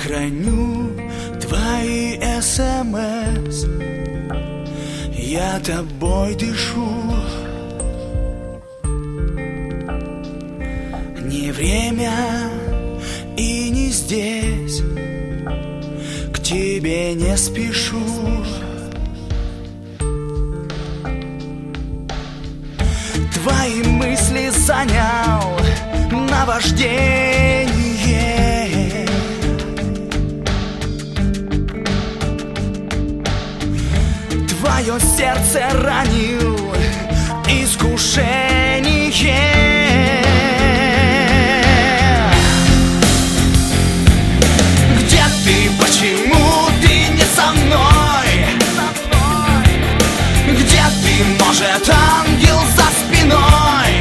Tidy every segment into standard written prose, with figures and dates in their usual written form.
храню твои СМС, я тобой дышу. Не время и не здесь, к тебе не спешу. Твои мысли занял наваждение. Твое сердце ранил искушение. Где ты, почему ты не со мной? Где ты, может, ангел за спиной?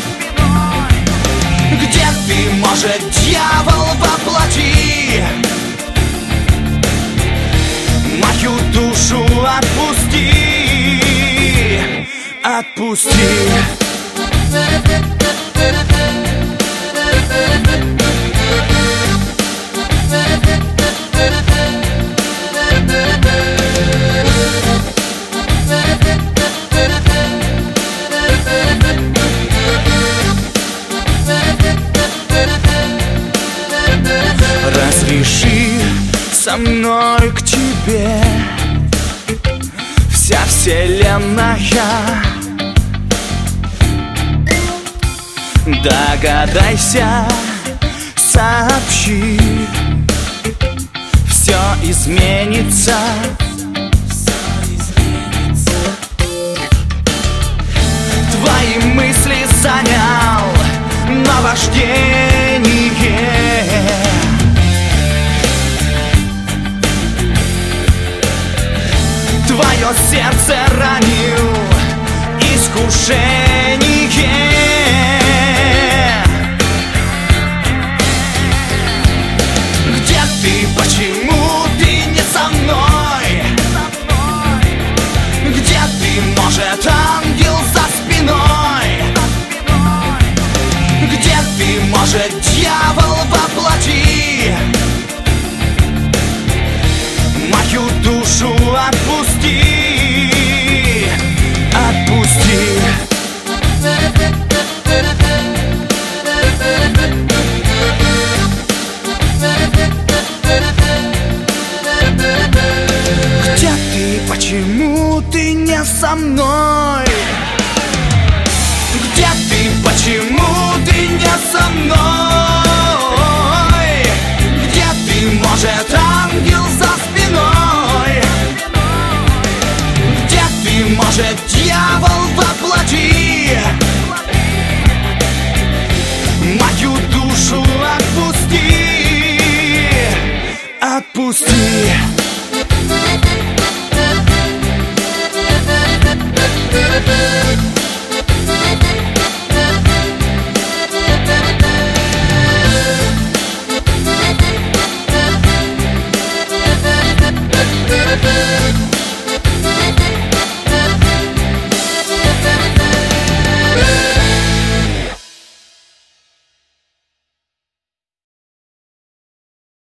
Где ты, может, дьявол воплоти? Мою душу отпусти, отпусти. Разреши со мной к тебе, вся вселенная. Догадайся, сообщи, все изменится. Твои мысли занял наваждение. Твое сердце ранил искушение. Где ты, почему ты не со мной? Где ты, может, ангел за спиной? Где ты, может, дьявол воплоти? Мою душу отпусти, отпусти. Где ты, почему ты не со мной? Где ты, почему ты не со мной? Где ты, может, ангел за спиной? Где ты, может, дьявол воплоти? Мою душу отпусти, отпусти.